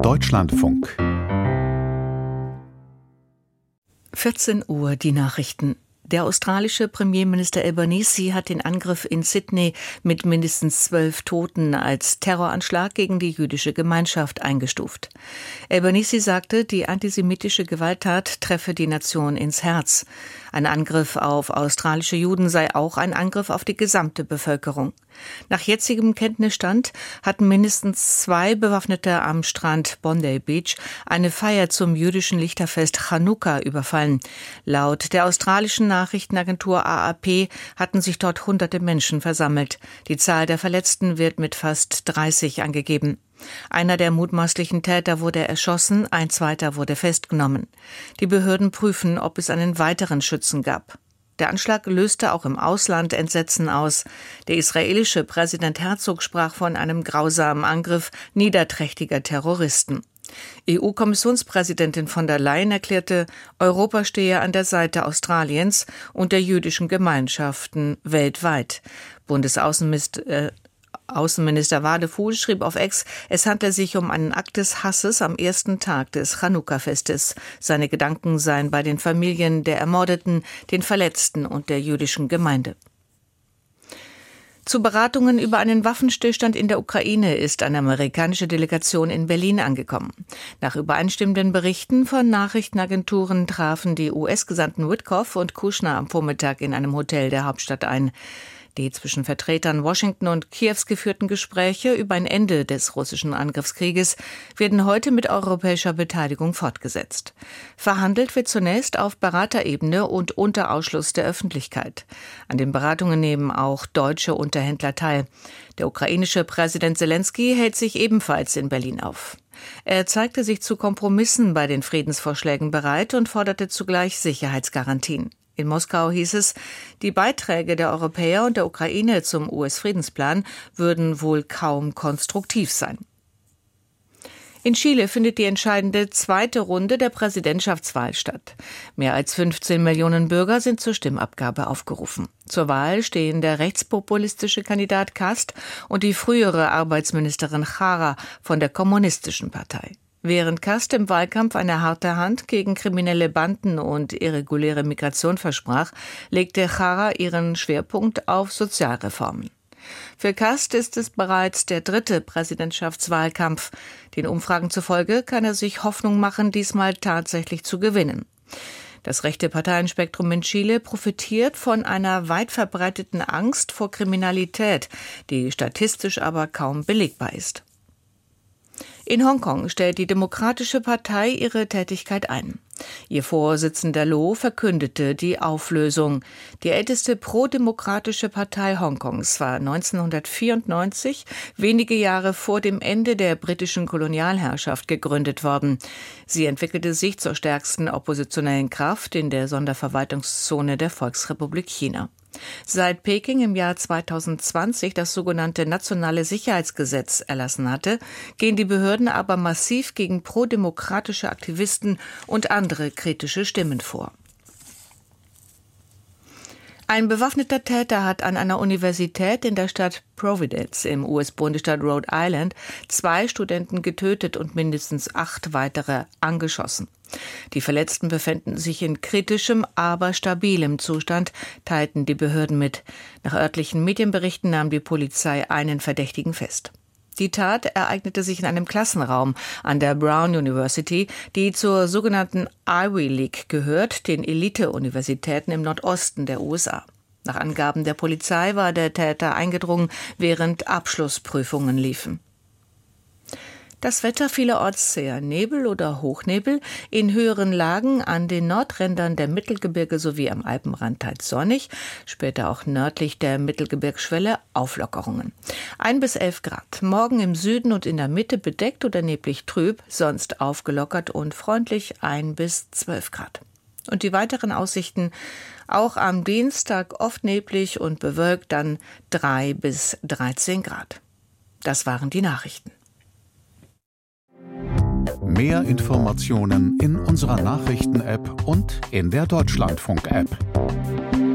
Deutschlandfunk 14 Uhr, die Nachrichten. Der australische Premierminister Albanese hat den Angriff in Sydney mit mindestens 12 Toten als Terroranschlag gegen die jüdische Gemeinschaft eingestuft. Albanese sagte, die antisemitische Gewalttat treffe die Nation ins Herz. Ein Angriff auf australische Juden sei auch ein Angriff auf die gesamte Bevölkerung. Nach jetzigem Kenntnisstand hatten mindestens 2 Bewaffnete am Strand Bondi Beach eine Feier zum jüdischen Lichterfest Chanukka überfallen. Laut der australischen Nachrichtenagentur AAP hatten sich dort hunderte Menschen versammelt. Die Zahl der Verletzten wird mit fast 30 angegeben. Einer der mutmaßlichen Täter wurde erschossen, ein zweiter wurde festgenommen. Die Behörden prüfen, ob es einen weiteren Schützen gab. Der Anschlag löste auch im Ausland Entsetzen aus. Der israelische Präsident Herzog sprach von einem grausamen Angriff niederträchtiger Terroristen. EU-Kommissionspräsidentin von der Leyen erklärte, Europa stehe an der Seite Australiens und der jüdischen Gemeinschaften weltweit. Außenminister Wadefuhl schrieb auf X, es handle sich um einen Akt des Hasses am ersten Tag des Chanukka-Festes. Seine Gedanken seien bei den Familien der Ermordeten, den Verletzten und der jüdischen Gemeinde. Zu Beratungen über einen Waffenstillstand in der Ukraine ist eine amerikanische Delegation in Berlin angekommen. Nach übereinstimmenden Berichten von Nachrichtenagenturen trafen die US-Gesandten Witkoff und Kushner am Vormittag in einem Hotel der Hauptstadt ein. Die zwischen Vertretern Washington und Kiews geführten Gespräche über ein Ende des russischen Angriffskrieges werden heute mit europäischer Beteiligung fortgesetzt. Verhandelt wird zunächst auf Beraterebene und unter Ausschluss der Öffentlichkeit. An den Beratungen nehmen auch deutsche Unterhändler teil. Der ukrainische Präsident Selenskyj hält sich ebenfalls in Berlin auf. Er zeigte sich zu Kompromissen bei den Friedensvorschlägen bereit und forderte zugleich Sicherheitsgarantien. In Moskau hieß es, die Beiträge der Europäer und der Ukraine zum US-Friedensplan würden wohl kaum konstruktiv sein. In Chile findet die entscheidende zweite Runde der Präsidentschaftswahl statt. Mehr als 15 Millionen Bürger sind zur Stimmabgabe aufgerufen. Zur Wahl stehen der rechtspopulistische Kandidat Kast und die frühere Arbeitsministerin Jara von der Kommunistischen Partei. Während Kast im Wahlkampf eine harte Hand gegen kriminelle Banden und irreguläre Migration versprach, legte Jara ihren Schwerpunkt auf Sozialreformen. Für Kast ist es bereits der 3. Präsidentschaftswahlkampf. Den Umfragen zufolge kann er sich Hoffnung machen, diesmal tatsächlich zu gewinnen. Das rechte Parteienspektrum in Chile profitiert von einer weit verbreiteten Angst vor Kriminalität, die statistisch aber kaum belegbar ist. In Hongkong stellt die Demokratische Partei ihre Tätigkeit ein. Ihr Vorsitzender Lo verkündete die Auflösung. Die älteste prodemokratische Partei Hongkongs war 1994, wenige Jahre vor dem Ende der britischen Kolonialherrschaft, gegründet worden. Sie entwickelte sich zur stärksten oppositionellen Kraft in der Sonderverwaltungszone der Volksrepublik China. Seit Peking im Jahr 2020 das sogenannte Nationale Sicherheitsgesetz erlassen hatte, gehen die Behörden aber massiv gegen prodemokratische Aktivisten und andere kritische Stimmen vor. Ein bewaffneter Täter hat an einer Universität in der Stadt Providence im US-Bundesstaat Rhode Island 2 Studenten getötet und mindestens 8 weitere angeschossen. Die Verletzten befänden sich in kritischem, aber stabilem Zustand, teilten die Behörden mit. Nach örtlichen Medienberichten nahm die Polizei einen Verdächtigen fest. Die Tat ereignete sich in einem Klassenraum an der Brown University, die zur sogenannten Ivy League gehört, den Elite-Universitäten im Nordosten der USA. Nach Angaben der Polizei war der Täter eingedrungen, während Abschlussprüfungen liefen. Das Wetter vielerorts sehr Nebel oder Hochnebel, in höheren Lagen an den Nordrändern der Mittelgebirge sowie am Alpenrand teils sonnig, später auch nördlich der Mittelgebirgsschwelle Auflockerungen. 1 bis 11 Grad. Morgen im Süden und in der Mitte bedeckt oder neblig trüb, sonst aufgelockert und freundlich 1 bis 12 Grad. Und die weiteren Aussichten: auch am Dienstag oft neblig und bewölkt, dann 3 bis 13 Grad. Das waren die Nachrichten. Mehr Informationen in unserer Nachrichten-App und in der Deutschlandfunk-App.